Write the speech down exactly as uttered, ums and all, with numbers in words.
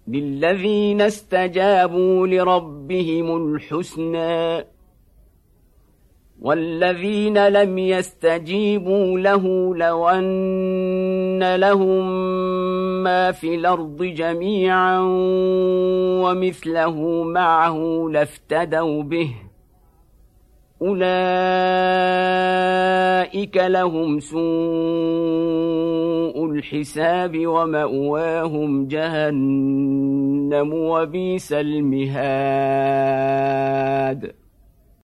للذين استجابوا لربهم الحسنى والذين لم يستجيبوا له لو أن لهم ما في الأرض جميعا ومثله معه لافتدوا به أولئك لهم سوء الحساب ومأواهم جهنم وبئس المهاد.